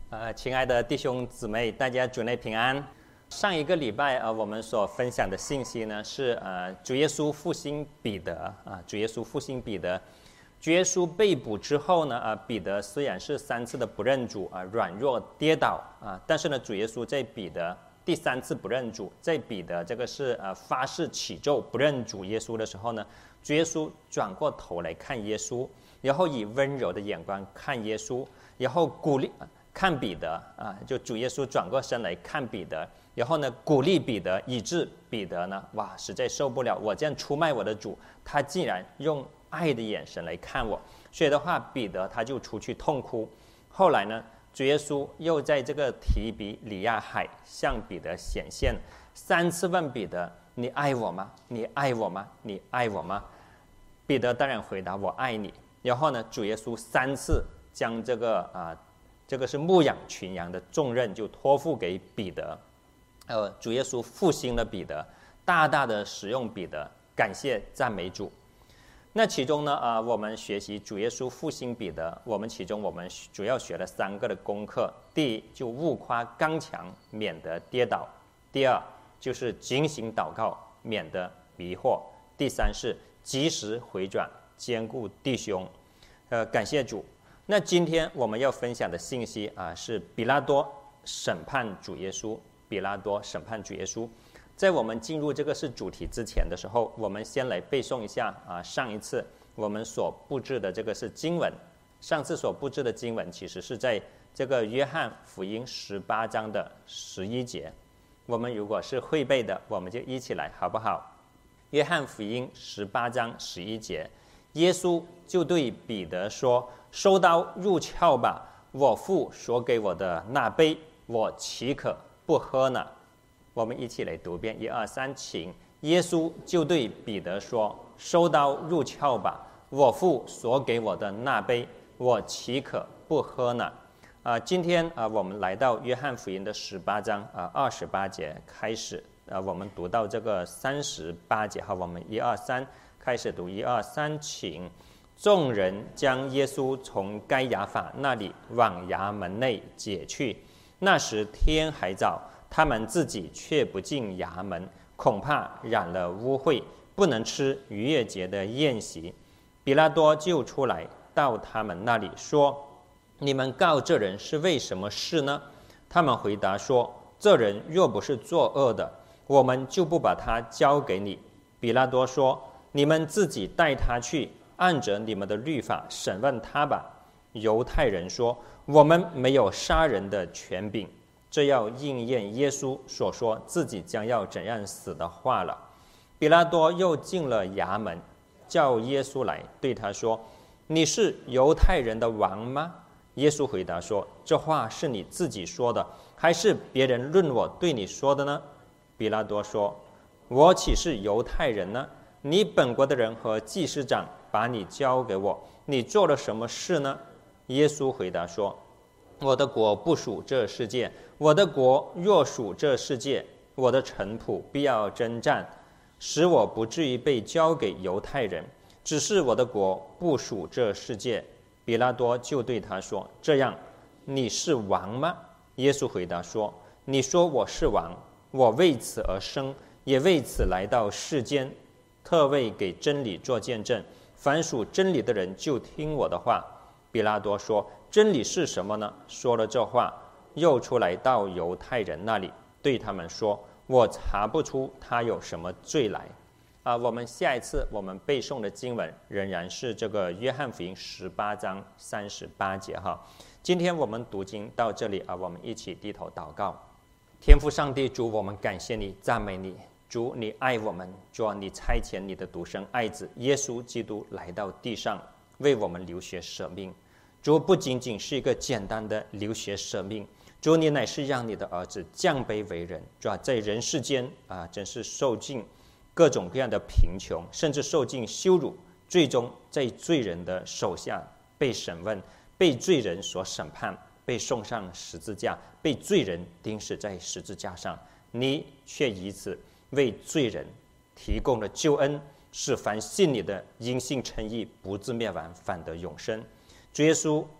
亲爱的弟兄姊妹，大家主内平安。上一个礼拜我们所分享的信息呢是主耶稣复兴彼得主耶稣复兴彼得。主耶稣被捕之后呢彼得虽然是3次的不认主软弱跌倒但是呢主耶稣在彼得第3次不认主，在彼得这个是发誓起咒不认主耶稣的时候呢，主耶稣转过头来看耶稣，然后以温柔的眼光看耶稣，然后鼓励看彼得就主耶稣转过身来看彼得，然后呢鼓励彼得，以致彼得呢实在受不了，我这样出卖我的主，他竟然用爱的眼神来看我，所以的话彼得他就出去痛哭。后来呢主耶稣又在这个提比里亚海向彼得显现，3次问彼得，你爱我吗？你爱我吗？你爱我吗？彼得当然回答，我爱你。然后呢主耶稣3次将这个是牧养群羊的重任就托付给彼得。主耶稣复兴了彼得，大大的使用彼得，感谢赞美主。那其中呢我们学习主耶稣复兴彼得，我们主要学了3个的功课。第一，就勿夸刚强，免得跌倒；第二，就是警醒祷告，免得迷惑；第三是及时回转，兼顾弟兄。感谢主。那今天我们要分享的信息是比拉多审判主耶稣。比拉多审判主耶稣。在我们进入这个是主题之前的时候，我们先来背诵一下上一次我们所布置的这个是经文。上次所布置的经文其实是在这个约翰福音18章的11节。我们如果是会背的，我们就一起来好不好？约翰福音18章11节，耶稣就对彼得说，收刀入鞘吧，我父所给我的那杯，我岂可不喝呢？我们一起来读遍，1、2、3，请。耶稣就对彼得说，收刀入鞘吧，我父所给我的那杯，我岂可不喝呢？今天我们来到约翰福音的18章28节开始，我们读到这个38节。好，我们1、2、3开始读，1、2、3，请。众人将耶稣从该亚法那里往衙门内解去，那时天还早，他们自己却不进衙门，恐怕染了污秽，不能吃逾越节的宴席。比拉多就出来到他们那里说，你们告这人是为什么事呢？他们回答说，这人若不是作恶的，我们就不把他交给你。比拉多说，你们自己带他去，按着你们的律法审问他吧。犹太人说，我们没有杀人的权柄。这要应验耶稣所说自己将要怎样死的话了。比拉多又进了衙门，叫耶稣来，对他说，你是犹太人的王吗？耶稣回答说，这话是你自己说的，还是别人论我对你说的呢？比拉多说，我岂是犹太人呢？你本国的人和祭司长把你交给我，你做了什么事呢？耶稣回答说，我的国不属这世界，我的国若属这世界，我的臣仆必要征战，使我不至于被交给犹太人。只是我的国不属这世界。比拉多就对他说，这样你是王吗？耶稣回答说，你说我是王，我为此而生，也为此来到世间，特为给真理做见证。凡属真理的人就听我的话。比拉多说，真理是什么呢？说了这话，又出来到犹太人那里，对他们说，我查不出他有什么罪来。我们下一次我们背诵的经文仍然是这个约翰福音18章38节哈。今天我们读经到这里我们一起低头祷告。天父上帝，主，我们感谢你，赞美你。主，你爱我们，主，你差遣你的独生爱子耶稣基督来到地上，为我们流血舍命。主，不仅仅是一个简单的流血舍命，主，你乃是让你的儿子降卑为人，主，在人世间真是受尽各种各样的贫穷，甚至受尽羞辱，最终在罪人的手下被审问，被罪人所审判，被送上十字架，被罪人钉死在十字架上。你却以此为罪人提供了救恩，使凡信你的因信称义，不至灭亡，反得永生。主耶稣，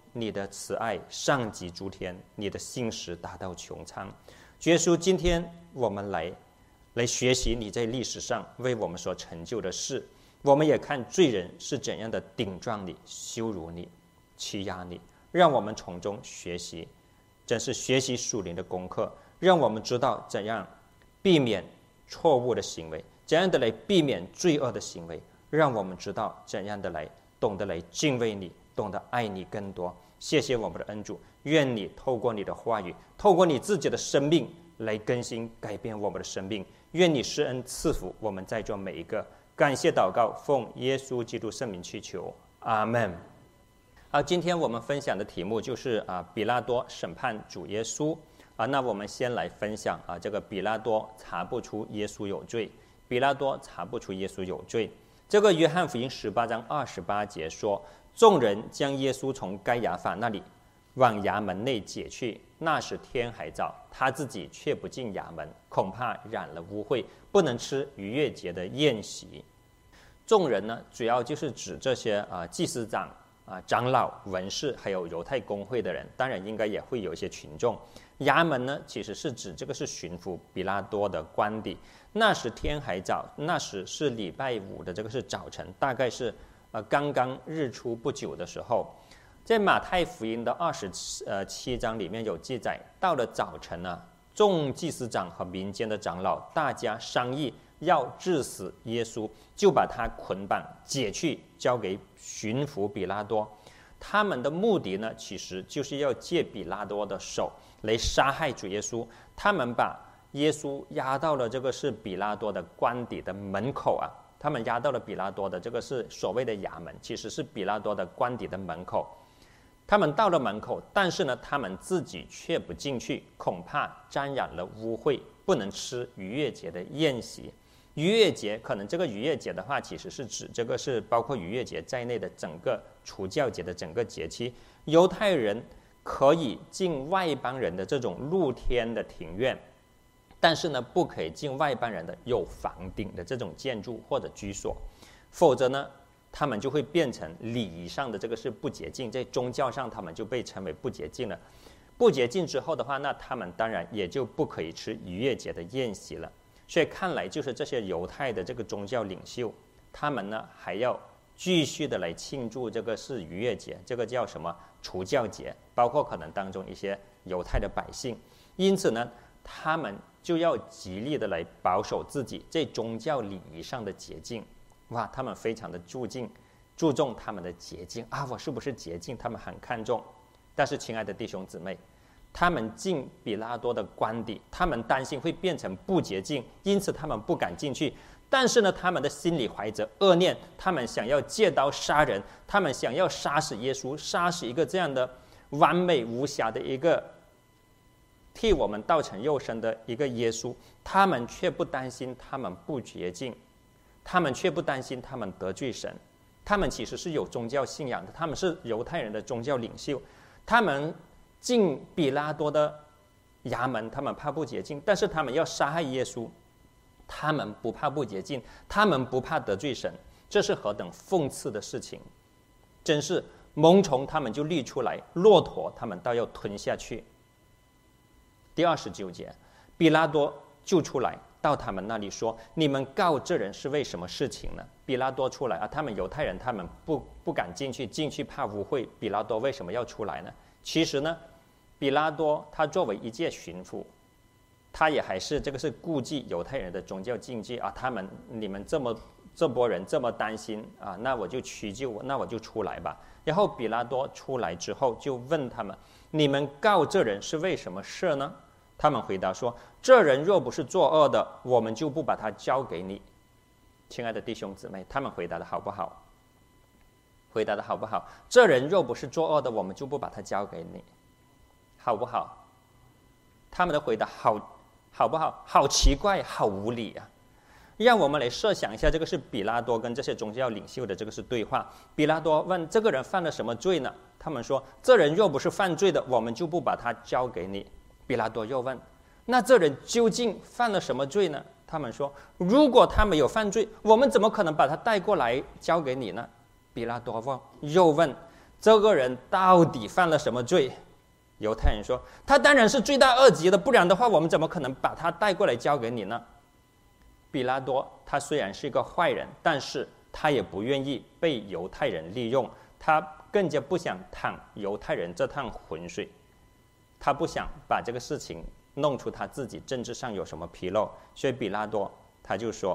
你的慈爱上及诸天，你的信实达到穹苍。主耶稣，今天我们来学习你在历史上为我们所成就的事，我们也看罪人是怎样的顶撞你、羞辱你、欺压你，让我们从中学习，真是学习属灵的功课，让我们知道怎样避免错误的行为，怎样的来避免罪恶的行为，让我们知道怎样的来懂得来敬畏你，懂得爱你更多。谢谢我们的恩主，愿你透过你的话语，透过你自己的生命来更新改变我们的生命。愿你施恩赐福我们在座每一个。感谢祷告，奉耶稣基督圣名祈求，阿们。今天我们分享的题目就是比拉多审判主耶稣。那我们先来分享这个比拉多查不出耶稣有罪。比拉多查不出耶稣有罪。这个约翰福音18章28节说，众人将耶稣从该亚法那里往衙门内解去，那时天还早，他自己却不进衙门，恐怕染了污秽，不能吃逾越节的宴席。众人呢，主要就是指这些祭司长、长老、文士，还有犹太公会的人，当然应该也会有一些群众。衙门呢，其实是指这个是巡抚比拉多的官邸。那时天还早，那时是礼拜5的这个是早晨，大概是刚刚日出不久的时候。在马太福音的27章里面有记载，到了早晨呢，众祭司长和民间的长老大家商议要治死耶稣，就把他捆绑解去，交给巡抚比拉多。他们的目的呢，其实就是要借比拉多的手来杀害主耶稣。他们把耶稣押到了这个是比拉多的官邸的门口他们押到了比拉多的这个是所谓的衙门，其实是比拉多的官邸的门口。他们到了门口，但是呢，他们自己却不进去，恐怕沾染了污秽，不能吃逾越节的宴席。逾越节，可能这个逾越节的话，其实是指这个是包括逾越节在内的整个除酵节的整个节期。犹太人可以进外邦人的这种露天的庭院，但是呢，不可以进外邦人的有房顶的这种建筑或者居所，否则呢，他们就会变成礼仪上的这个是不洁净，在宗教上他们就被称为不洁净了。不洁净之后的话，那他们当然也就不可以吃逾越节的宴席了。所以看来就是这些犹太的这个宗教领袖，他们呢还要继续的来庆祝这个是逾越节，这个叫什么除酵节，包括可能当中一些犹太的百姓。因此呢，他们就要极力的来保守自己在宗教礼仪上的洁净。哇，他们非常的注重他们的洁净我是不是洁净，他们很看重。但是亲爱的弟兄姊妹，他们进比拉多的官邸，他们担心会变成不洁净，因此他们不敢进去。但是呢，他们的心里怀着恶念，他们想要借刀杀人，他们想要杀死耶稣，杀死一个这样的完美无瑕的一个替我们道成肉身的一个耶稣，他们却不担心他们不洁净，他们却不担心他们得罪神。他们其实是有宗教信仰的，他们是犹太人的宗教领袖，他们进比拉多的衙门，他们怕不洁净，但是他们要杀害耶稣，他们不怕不洁净，他们不怕得罪神，这是何等讽刺的事情！真是虻虫他们就立出来，骆驼他们倒要吞下去。第29节，比拉多就出来到他们那里说：“你们告这人是为什么事情呢？”比拉多出来他们犹太人他们不敢进去怕污秽。比拉多为什么要出来呢？其实呢，比拉多他作为一介巡抚，他也还是这个是顾忌犹太人的宗教禁忌你们这波人这么担心那我就屈就，那我就出来吧。然后比拉多出来之后就问他们：“你们告这人是为什么事呢？”他们回答说：“这人若不是作恶的，我们就不把他交给你。”亲爱的弟兄姊妹，他们回答的好不好？回答的好不好？这人若不是作恶的，我们就不把他交给你，好不好？他们的回答好不好？好奇怪，好无理让我们来设想一下，这个是比拉多跟这些宗教领袖的这个是对话。比拉多问这个人犯了什么罪呢？他们说：“这人若不是犯罪的，我们就不把他交给你。”比拉多又问：“那这人究竟犯了什么罪呢？”他们说：“如果他没有犯罪，我们怎么可能把他带过来交给你呢？”比拉多又问：“ 这个人到底犯了什么罪？犹太人说，他当然是罪大恶极的，不然的话我们怎么可能把他带过来交给你呢？比拉多他虽然是一个坏人，但是他也不愿意被犹太人利用，他更加不想淌犹太人这趟浑水，他不想把这个事情弄出他自己政治上有什么纰漏，所以比拉多他就说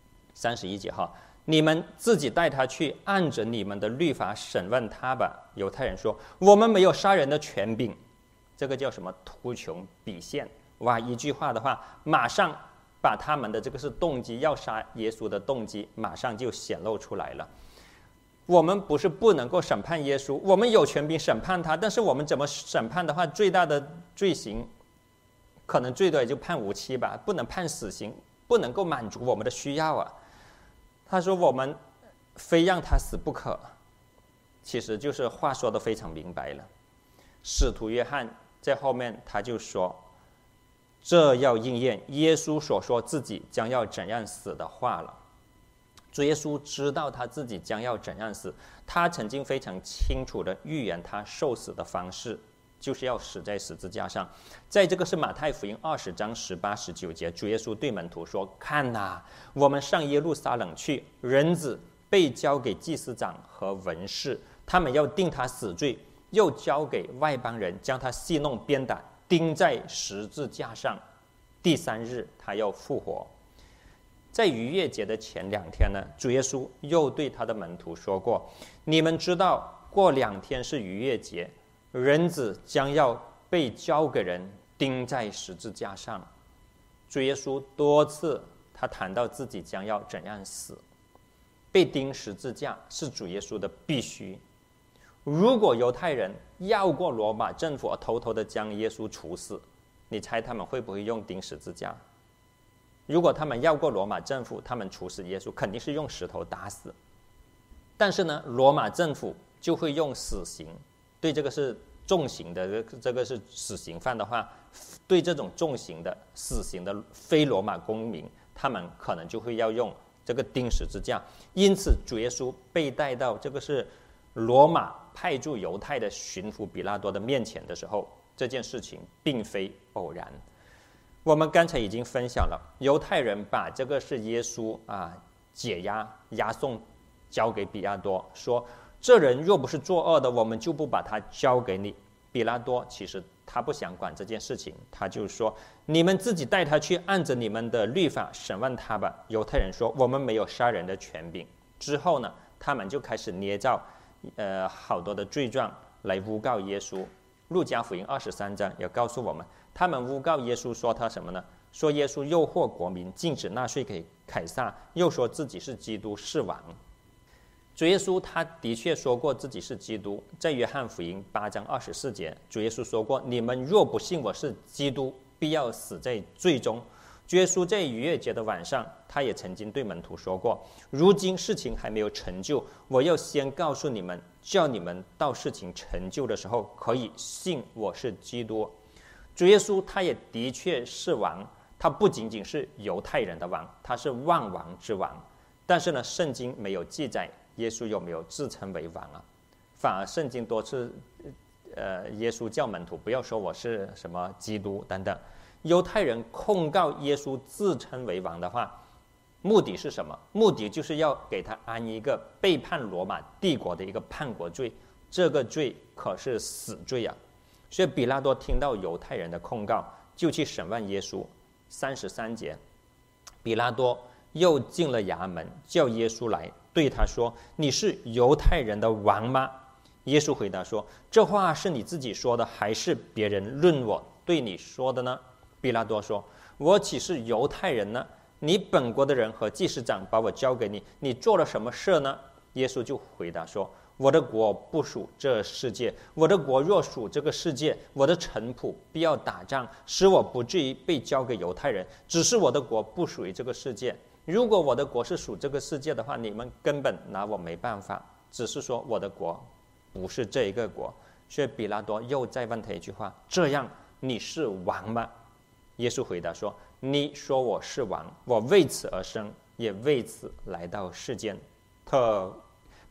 31节哈，你们自己带他去，按着你们的律法审问他吧。犹太人说，我们没有杀人的权柄，这个叫什么？图穷匕现。哇，一句话的话，马上把他们的这个是动机，要杀耶稣的动机马上就显露出来了。我们不是不能够审判耶稣，我们有权柄审判他，但是我们怎么审判的话，最大的罪行可能最多也就判无期吧，不能判死刑，不能够满足我们的需要啊。他说我们非让他死不可，其实就是话说得非常明白了。使徒约翰在后面他就说，这要应验耶稣所说自己将要怎样死的话了。主耶稣知道他自己将要怎样死，他曾经非常清楚地预言他受死的方式，就是要死在十字架上。在这个是马太福音20章18、19节，主耶稣对门徒说，看哪，我们上耶路撒冷去，人子被交给祭司长和文士，他们要定他死罪，又交给外邦人，将他戏弄鞭打，钉在十字架上，第3日他要复活。在逾越节的前2天呢，主耶稣又对他的门徒说过，你们知道过2天是逾越节，人子将要被交给人，钉在十字架上。主耶稣多次他谈到自己将要怎样死，被钉十字架是主耶稣的必须。如果犹太人要过罗马政府而偷偷的将耶稣处死，你猜他们会不会用钉十字架？如果他们要过罗马政府，他们处死耶稣肯定是用石头打死。但是呢，罗马政府就会用死刑，对这个是重刑的，这个是死刑犯的话，对这种重刑的死刑的非罗马公民，他们可能就会要用这个钉十字架。因此主耶稣被带到这个是罗马派驻犹太的巡抚比拉多的面前的时候，这件事情并非偶然。我们刚才已经分享了，犹太人把这个是耶稣解押送交给比拉多，说这人若不是作恶的，我们就不把他交给你。比拉多其实他不想管这件事情，他就说，你们自己带他去，按着你们的律法审问他吧。犹太人说，我们没有杀人的权柄。之后呢，他们就开始捏造好多的罪状来诬告耶稣。路加福音23章也告诉我们，他们诬告耶稣说他什么呢？说耶稣诱惑国民，禁止纳税给凯撒，又说自己是基督，是王。主耶稣他的确说过自己是基督，在约翰福音8章24节，主耶稣说过，你们若不信我是基督，必要死在罪中。主耶稣在逾越节的晚上，他也曾经对门徒说过，如今事情还没有成就，我要先告诉你们，叫你们到事情成就的时候可以信我是基督。主耶稣他也的确是王，他不仅仅是犹太人的王，他是万王之王。但是呢，圣经没有记载耶稣有没有自称为王啊？反而圣经多次耶稣叫门徒不要说我是什么基督等等。犹太人控告耶稣自称为王的话，目的是什么？目的就是要给他安一个背叛罗马帝国的一个叛国罪，这个罪可是死罪啊！所以比拉多听到犹太人的控告，就去审问耶稣。33节，比拉多又进了衙门，叫耶稣来，对他说，你是犹太人的王吗？耶稣回答说，这话是你自己说的，还是别人论我对你说的呢？比拉多说，我岂是犹太人呢？你本国的人和祭司长把我交给你，你做了什么事呢？耶稣就回答说，我的国不属这世界，我的国若属这个世界，我的臣仆必要打仗，使我不至于被交给犹太人。只是我的国不属于这个世界，如果我的国是属这个世界的话，你们根本拿我没办法。只是说我的国不是这一个国。所以比拉多又再问他一句话，这样你是王吗？耶稣回答说，你说我是王，我为此而生，也为此来到世间，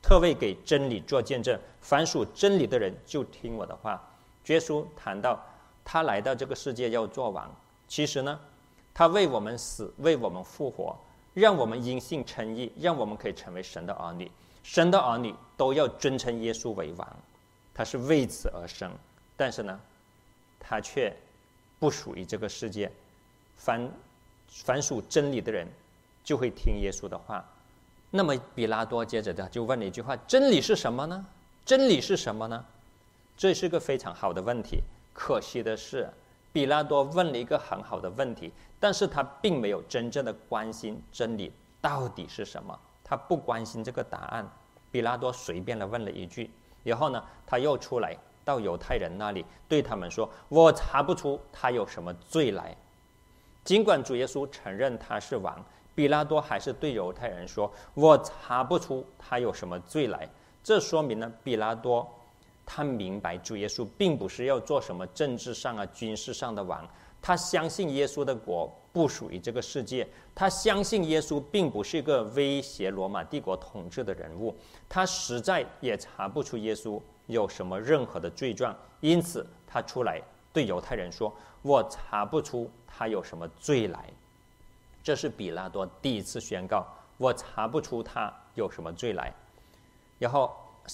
特为给真理做见证，凡属真理的人就听我的话。主耶稣谈到他来到这个世界要做王，其实呢，他为我们死，为我们复活，让我们因信称义，让我们可以成为神的儿女。神的儿女都要尊称耶稣为王，他是为此而生。但是呢，他却不属于这个世界。凡属真理的人就会听耶稣的话。那么比拉多接着就问了一句话：真理是什么呢？真理是什么呢？这是个非常好的问题。可惜的是，比拉多问了一个很好的问题，但是他并没有真正的关心真理到底是什么，他不关心这个答案。比拉多随便的问了一句，然后呢，他又出来到犹太人那里，对他们说：我查不出他有什么罪来。尽管主耶稣承认他是王，比拉多还是对犹太人说：我查不出他有什么罪来。这说明呢，比拉多他明白主耶稣并不是要做什么政治上军事上的王，他相信耶稣的国不属于这个世界，他相信耶稣并不是一个威胁罗马帝国统治的人物，他实在也查不出耶稣有什么任何的罪状，因此他出来对犹太人说：我查不出他有什么罪来。这是比拉多第一次宣告：我查不出他有什么罪来。然后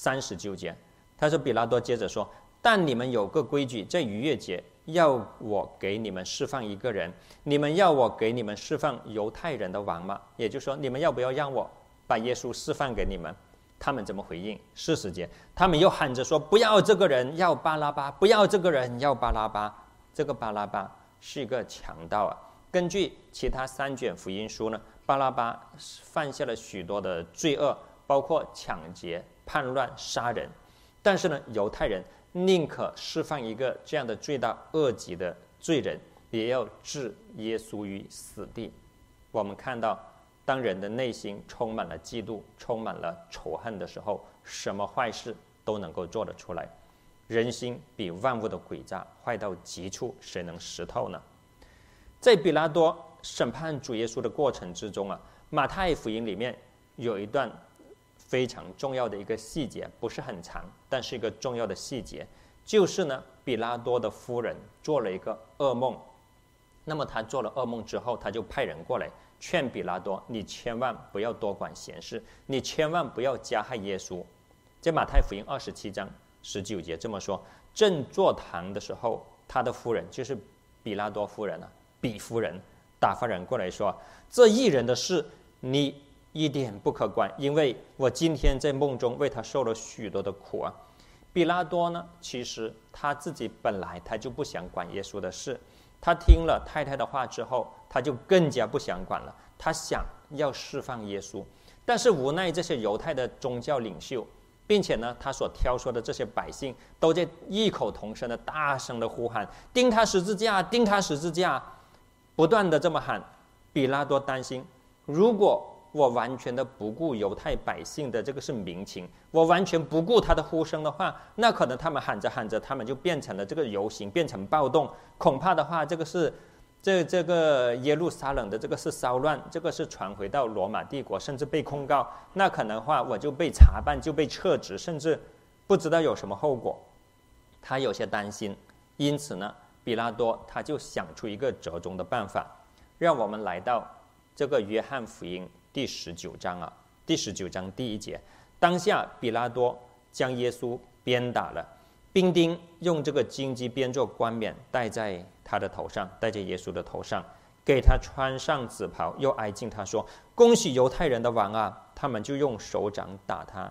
39节，他说比拉多接着说：但你们有个规矩，在逾越节要我给你们释放一个人，你们要我给你们释放犹太人的王吗？也就是说，你们要不要让我把耶稣释放给你们？他们怎么回应？40节，他们又喊着说：不要这个人，要巴拉巴；不要这个人，要巴拉巴。这个巴拉巴是一个强盗根据其他3卷福音书呢，巴拉巴犯下了许多的罪恶，包括抢劫、叛乱、杀人。但是呢，犹太人宁可释放一个这样的罪大恶极的罪人，也要置耶稣于死地。我们看到，当人的内心充满了嫉妒，充满了仇恨的时候，什么坏事都能够做得出来。人心比万物的诡诈坏到极处，谁能识透呢？在比拉多审判主耶稣的过程之中马太福音里面有一段非常重要的一个细节，不是很长，但是一个重要的细节，就是呢，比拉多的夫人做了一个噩梦。那么他做了噩梦之后，他就派人过来劝比拉多：你千万不要多管闲事，你千万不要加害耶稣。在马太福音27章19节这么说：正坐堂的时候，他的夫人就是比拉多夫人比夫人打发人过来说：这义人的事你一点不可管，因为我今天在梦中为他受了许多的苦比拉多呢，其实他自己本来他就不想管耶稣的事，他听了太太的话之后，他就更加不想管了，他想要释放耶稣。但是无奈这些犹太的宗教领袖，并且呢，他所挑唆的这些百姓都在异口同声的大声的呼喊：钉他十字架，钉他十字架，不断的这么喊。比拉多担心，如果我完全的不顾犹太百姓的这个是民情，我完全不顾他的呼声的话，那可能他们喊着喊着，他们就变成了这个游行，变成暴动，恐怕的话，这个是这个耶路撒冷的这个是骚乱，这个是传回到罗马帝国，甚至被控告，那可能的话我就被查办，就被撤职，甚至不知道有什么后果。他有些担心，因此呢，比拉多他就想出一个折中的办法。让我们来到这个约翰福音第19章第19章第1节，当下比拉多将耶稣鞭打了，兵丁用这个荆棘编做冠冕戴在他的头上，戴在耶稣的头上，给他穿上紫袍，又挨近他说：恭喜犹太人的王他们就用手掌打他。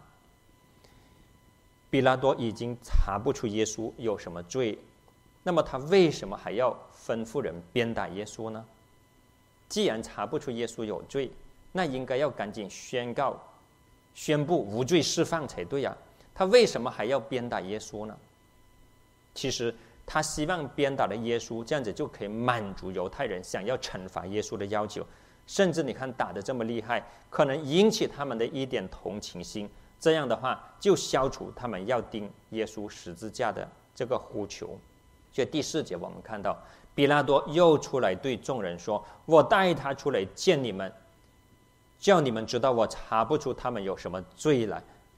比拉多已经查不出耶稣有什么罪，那么他为什么还要吩咐人鞭打耶稣呢？既然查不出耶稣有罪，那应该要赶紧宣布无罪释放才对他为什么还要鞭打耶稣呢？其实他希望鞭打了耶稣，这样子就可以满足犹太人想要惩罚耶稣的要求，甚至你看打得这么厉害，可能引起他们的一点同情心，这样的话就消除他们要钉耶稣十字架的这个呼求。所以第4节我们看到比拉多又出来对众人说：我带他出来见你们，叫你们知道我查不出他们有什么罪来。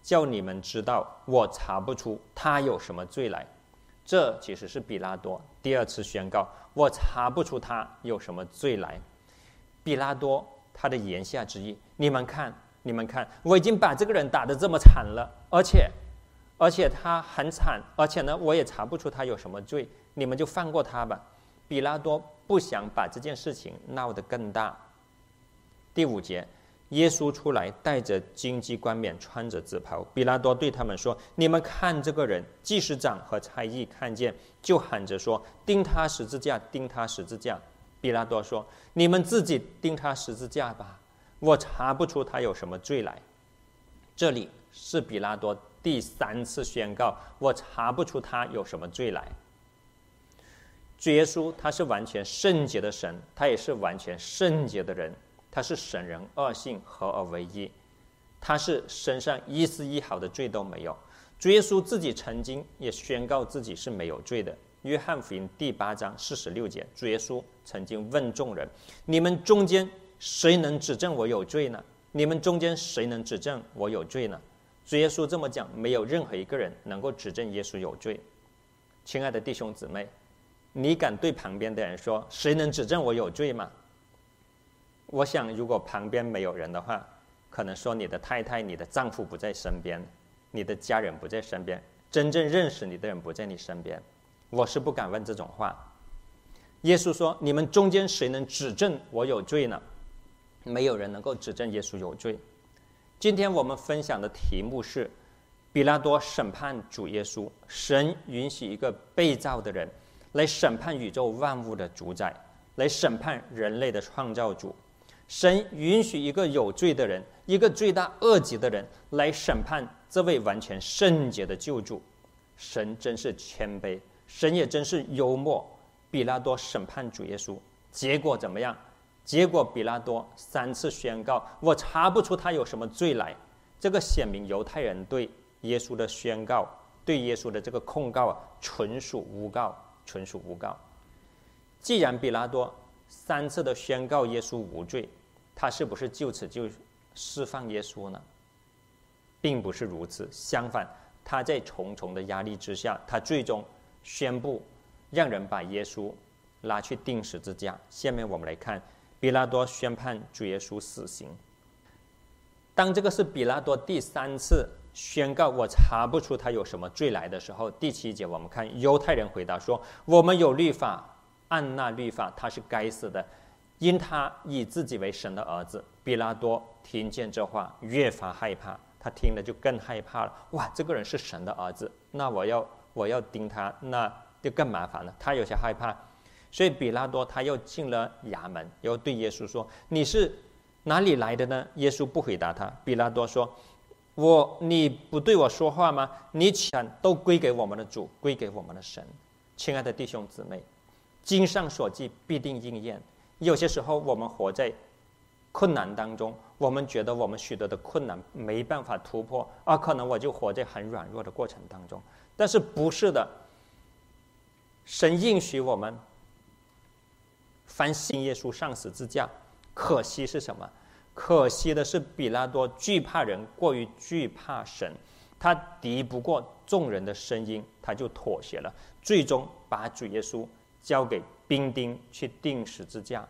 叫你们知道我查不出他有什么罪来。这其实是比拉多第二次宣告，我查不出他有什么罪来。比拉多他的言下之意，你们看，我已经把这个人打得这么惨了，而且他很惨，而且呢，我也查不出他有什么罪，你们就放过他吧。比拉多不想把这件事情闹得更大。第5节，耶稣出来，戴着荆棘冠冕，穿着紫袍。比拉多对他们说：“你们看这个人。”祭司长和差役看见，就喊着说：“钉他十字架，钉他十字架！”比拉多说：“你们自己钉他十字架吧，我查不出他有什么罪来。”这里是比拉多第3次宣告，我查不出他有什么罪来。主耶稣他是完全圣洁的神，他也是完全圣洁的人，他是神人二性合而为一，他是身上一丝一毫的罪都没有。主耶稣自己曾经也宣告自己是没有罪的。约翰福音第8章46节，主耶稣曾经问众人：“你们中间谁能指证我有罪呢？你们中间谁能指证我有罪呢？”主耶稣这么讲，没有任何一个人能够指证耶稣有罪。亲爱的弟兄姊妹，你敢对旁边的人说：“谁能指证我有罪吗？”我想，如果旁边没有人的话，可能说你的太太、你的丈夫不在身边，你的家人不在身边，真正认识你的人不在你身边，我是不敢问这种话。耶稣说：“你们中间谁能指证我有罪呢？”没有人能够指证耶稣有罪。今天我们分享的题目是比拉多审判主耶稣。神允许一个被造的人来审判宇宙万物的主宰，来审判人类的创造主。神允许一个有罪的人，一个罪大恶极的人来审判这位完全圣洁的救主。神真是谦卑，神也真是幽默。比拉多审判主耶稣，结果怎么样？结果比拉多3次宣告，我查不出他有什么罪来。这个显明犹太人对耶稣的宣告，对耶稣的这个控告纯属诬告，纯属诬告。既然比拉多3次的宣告耶稣无罪，他是不是就此就释放耶稣呢？并不是如此，相反，他在重重的压力之下，他最终宣布让人把耶稣拉去钉十字架。下面我们来看比拉多宣判主耶稣死刑。当这个是比拉多第3次宣告我查不出他有什么罪来的时候，第7节我们看犹太人回答说：“我们有律法，按那律法他是该死的，因他以自己为神的儿子。”比拉多听见这话越发害怕，他听了就更害怕了。哇，这个人是神的儿子，那我要钉他，那就更麻烦了。他有些害怕，所以比拉多他又进了衙门，又对耶稣说：“你是哪里来的呢？”耶稣不回答他。比拉多说：“你不对我说话吗？你全都归给我们的主，归给我们的神。”亲爱的弟兄姊妹，经上所记必定应验。有些时候我们活在困难当中，我们觉得我们许多的困难没办法突破，可能我就活在很软弱的过程当中。但是不是的，神应许我们，凡信耶稣上十字架。可惜是什么？可惜的是比拉多惧怕人过于惧怕神，他敌不过众人的声音，他就妥协了，最终把主耶稣交给兵丁去钉十字架。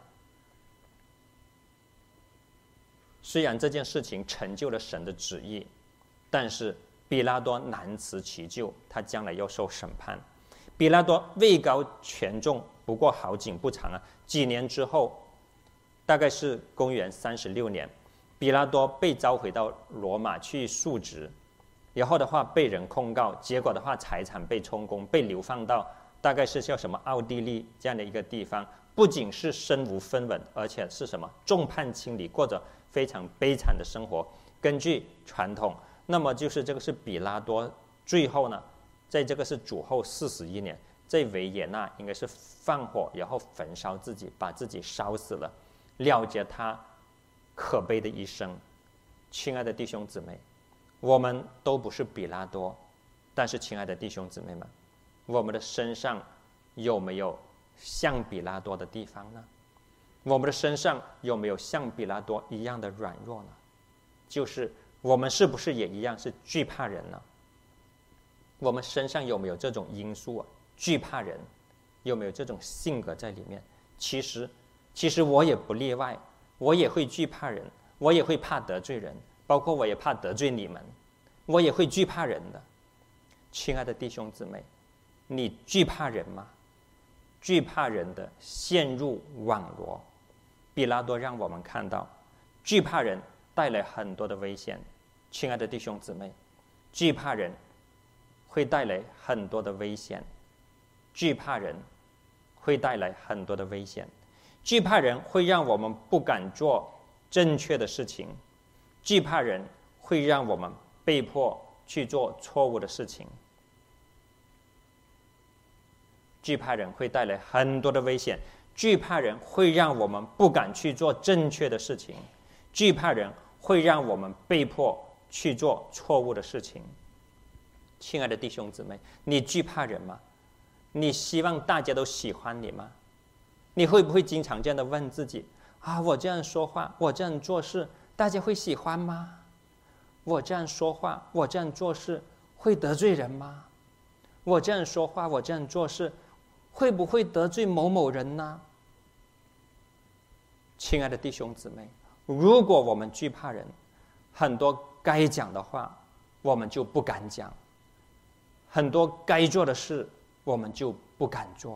虽然这件事情成就了神的旨意，但是比拉多难辞其咎，他将来要受审判。比拉多位高权重，不过好景不长啊，几年之后，大概是公元36年，比拉多被召回到罗马去述职，然后的话被人控告，结果的话财产被充公，被流放到大概是叫什么奥地利这样的一个地方，不仅是身无分文，而且是什么众叛亲离，过着非常悲惨的生活。根据传统，那么就是这个是比拉多最后呢，在这个是主后41年，在维也纳应该是放火，然后焚烧自己，把自己烧死了，了结他可悲的一生。亲爱的弟兄姊妹，我们都不是比拉多，但是亲爱的弟兄姊妹们，我们的身上有没有像比拉多的地方呢？我们的身上有没有像比拉多一样的软弱呢？就是我们是不是也一样是惧怕人呢？我们身上有没有这种因素啊？惧怕人，有没有这种性格在里面？其实我也不例外，我也会惧怕人，我也会怕得罪人，包括我也怕得罪你们，我也会惧怕人的。亲爱的弟兄姊妹，你惧怕人吗？惧怕人的陷入网罗。比拉多让我们看到，惧怕人带来很多的危险。亲爱的弟兄姊妹，惧怕人会带来很多的危险，惧怕人会带来很多的危险，惧怕人会让我们不敢做正确的事情，惧怕人会让我们被迫去做错误的事情。惧怕人会带来很多的危险，惧怕人会让我们不敢去做正确的事情，惧怕人会让我们被迫去做错误的事情。亲爱的弟兄姊妹，你惧怕人吗？你希望大家都喜欢你吗？你会不会经常这样的问自己啊，我这样说话，我这样做事，大家会喜欢吗？我这样说话，我这样做事，会得罪人吗？我这样说话，我这样做事，会不会得罪某某人呢？亲爱的弟兄姊妹，如果我们惧怕人，很多该讲的话我们就不敢讲，很多该做的事我们就不敢做。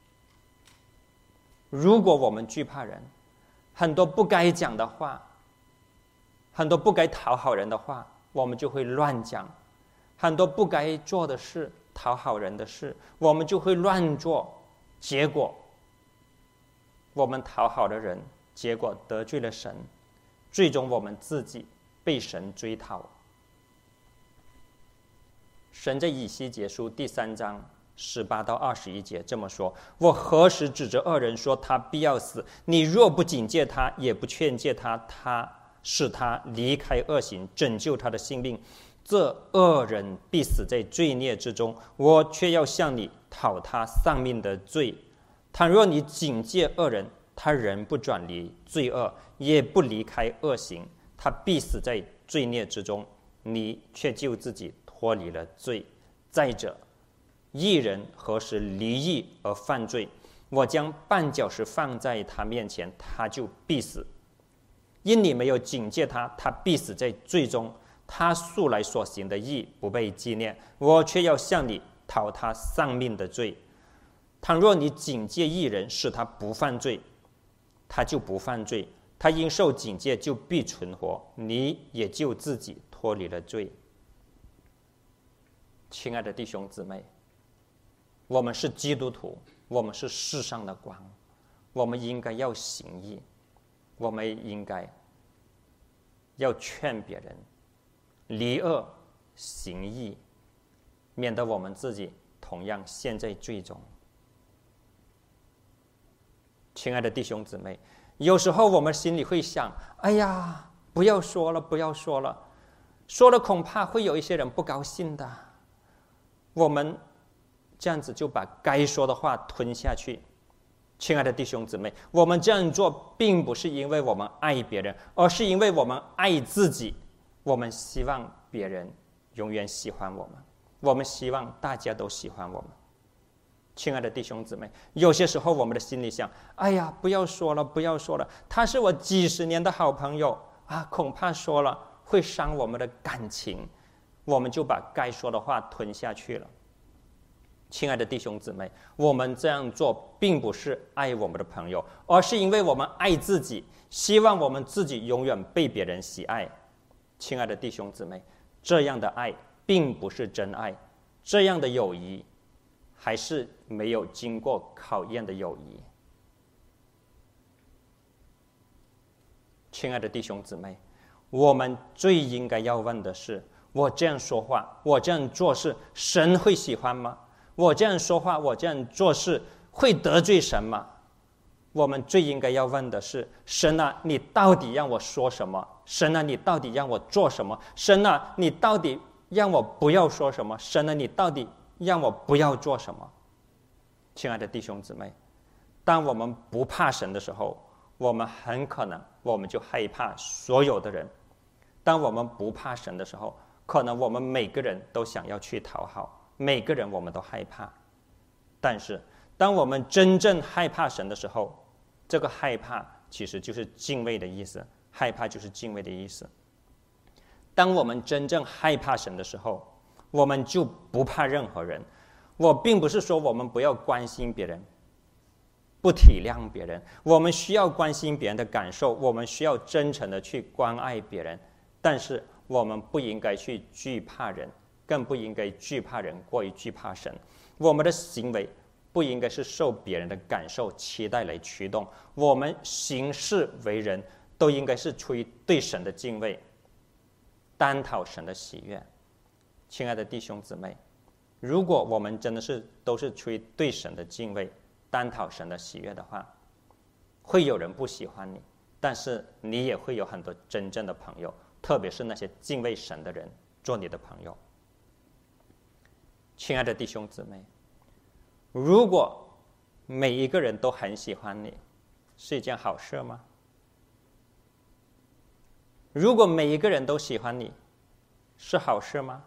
如果我们惧怕人，很多不该讲的话，很多不该讨好人的话，我们就会乱讲，很多不该做的事，讨好人的事，我们就会乱做，结果我们讨好了人，结果得罪了神，最终我们自己被神追讨。神在以西结书第3章18到21节这么说：我何时指着恶人说他必要死？你若不警戒他，也不劝诫他，使他离开恶行，拯救他的性命，这恶人必死在罪孽之中，我却要向你讨他丧命的罪。倘若你警戒恶人，他仍不转离罪恶，也不离开恶行，他必死在罪孽之中，你却救自己脱离了罪。再者，义人何时离义而犯罪？我将绊脚石放在他面前，他就必死。因你没有警戒他，他必死在罪中。他素来所行的义不被纪念，我却要向你讨他丧命的罪。倘若你警戒义人，使他不犯罪，他就不犯罪，他因受警戒就必存活，你也就自己脱离了罪。亲爱的弟兄姊妹，我们是基督徒，我们是世上的光，我们应该要行义，我们应该要劝别人离恶行义，免得我们自己同样陷在罪中。亲爱的弟兄姊妹，有时候我们心里会想，哎呀，不要说了，不要说了，说了恐怕会有一些人不高兴的。我们这样子就把该说的话吞下去。亲爱的弟兄姊妹，我们这样做并不是因为我们爱别人，而是因为我们爱自己。我们希望别人永远喜欢我们，我们希望大家都喜欢我们。亲爱的弟兄姊妹，有些时候我们的心里想，哎呀，不要说了，不要说了，他是我几十年的好朋友啊，恐怕说了会伤我们的感情，我们就把该说的话吞下去了。亲爱的弟兄姊妹，我们这样做并不是爱我们的朋友，而是因为我们爱自己，希望我们自己永远被别人喜爱。亲爱的弟兄姊妹，这样的爱并不是真爱，这样的友谊还是没有经过考验的友谊。亲爱的弟兄姊妹，我们最应该要问的是，我这样说话，我这样做事，神会喜欢吗？我这样说话，我这样做事，会得罪神吗？我们最应该要问的是，神啊，你到底让我说什么？神啊，你到底让我做什么？神啊，你到底让我不要说什么？神啊，你到底让我不要做什么？亲爱的弟兄姊妹，当我们不怕神的时候，我们很可能我们就害怕所有的人。 当我们不怕神的时候，可能我们每个人都想要去讨好，每个人我们都害怕。但是当我们真正害怕神的时候，这个害怕其实就是敬畏的意思，害怕就是敬畏的意思。当我们真正害怕神的时候，我们就不怕任何人。我并不是说我们不要关心别人，不体谅别人，我们需要关心别人的感受，我们需要真诚的去关爱别人，但是我们不应该去惧怕人，更不应该惧怕人过于惧怕神。我们的行为不应该是受别人的感受期待来驱动，我们行事为人都应该是出于对神的敬畏，单讨神的喜悦。亲爱的弟兄姊妹，如果我们真的都是出于对神的敬畏，单讨神的喜悦的话，会有人不喜欢你，但是你也会有很多真正的朋友，特别是那些敬畏神的人做你的朋友。亲爱的弟兄姊妹，如果每一个人都很喜欢你，是一件好事吗？如果每一个人都喜欢你，是好事吗？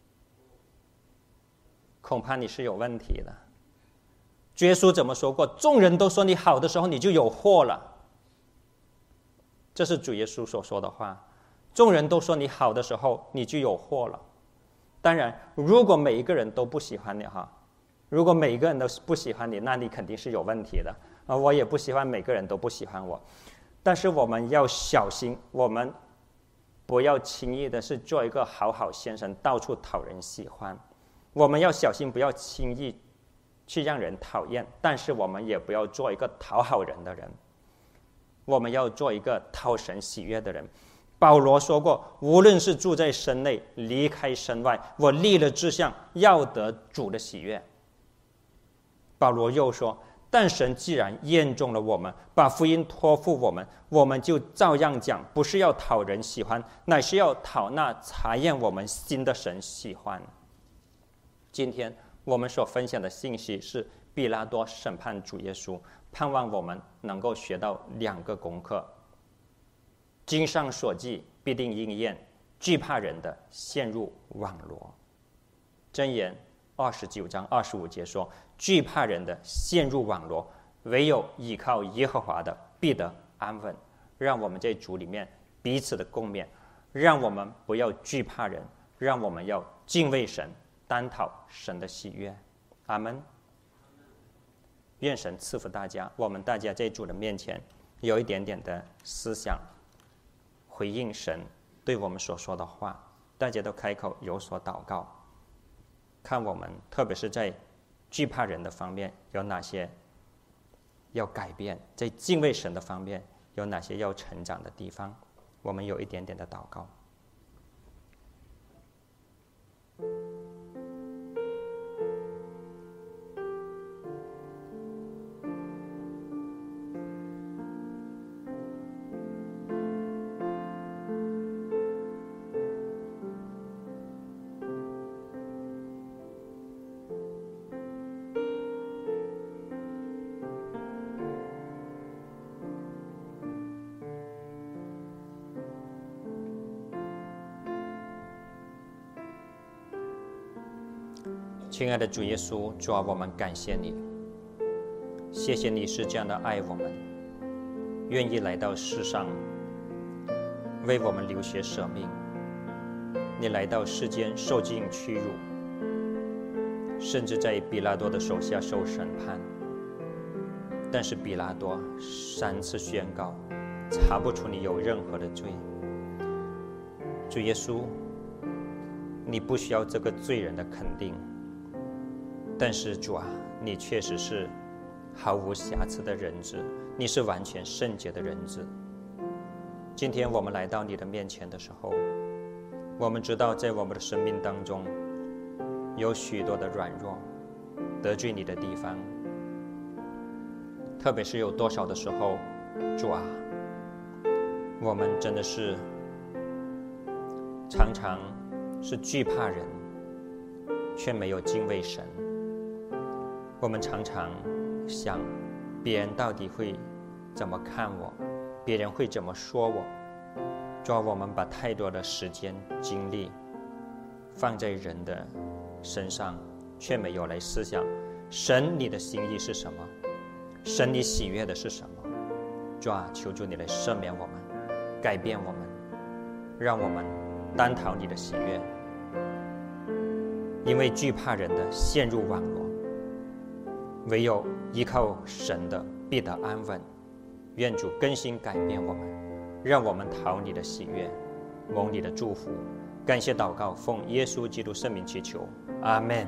恐怕你是有问题的。主耶稣怎么说过？众人都说你好的时候，你就有祸了。这是主耶稣所说的话。众人都说你好的时候，你就有祸了。当然，如果每一个人都不喜欢你如果每一个人都不喜欢你，那你肯定是有问题的。我也不喜欢每个人都不喜欢我。但是我们要小心，我们不要轻易的是做一个好好先生，到处讨人喜欢。我们要小心，不要轻易去让人讨厌，但是我们也不要做一个讨好人的人。我们要做一个讨神喜悦的人。保罗说过，无论是住在身内，离开身外，我立了志向，要得主的喜悦。保罗又说，但神既然验中了我们，把福音托付我们，我们就照样讲，不是要讨人喜欢，乃是要讨那察验我们心的神喜欢。今天我们所分享的信息是比拉多审判主耶稣，盼望我们能够学到2个功课：经上所记必定应验，惧怕人的陷入网罗。箴言29章25节说，惧怕人的陷入网罗，唯有依靠耶和华的必得安稳。让我们在主里面彼此的共勉，让我们不要惧怕人，让我们要敬畏神，单讨神的喜悦。阿们。愿神赐福大家，我们大家在主的面前有一点点的思想，回应神对我们所说的话，大家都开口有所祷告，看我们特别是在惧怕人的方面有哪些要改变，在敬畏神的方面有哪些要成长的地方，我们有一点点的祷告。亲爱的主耶稣，主啊，我们感谢你，谢谢你是这样的爱我们，愿意来到世上为我们流血舍命。你来到世间受尽屈辱，甚至在比拉多的手下受审判，但是比拉多3次宣告查不出你有任何的罪。主耶稣，你不需要这个罪人的肯定，但是主啊，你确实是毫无瑕疵的人子，你是完全圣洁的人子。今天我们来到你的面前的时候，我们知道在我们的生命当中有许多的软弱，得罪你的地方，特别是有多少的时候，主啊，我们真的是常常是惧怕人，却没有敬畏神。我们常常想，别人到底会怎么看我，别人会怎么说我， 主啊，我们把太多的时间精力放在人的身上，却没有来思想神你的心意是什么，神你喜悦的是什么。主啊，求主你来赦免我们，改变我们，让我们单讨你的喜悦。因为惧怕人的陷入网络，唯有依靠神的必得安稳。愿主更新改变我们，让我们讨你的喜悦，蒙你的祝福。感谢祷告，奉耶稣基督圣名祈求，阿们。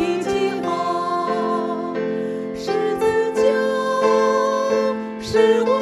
是我。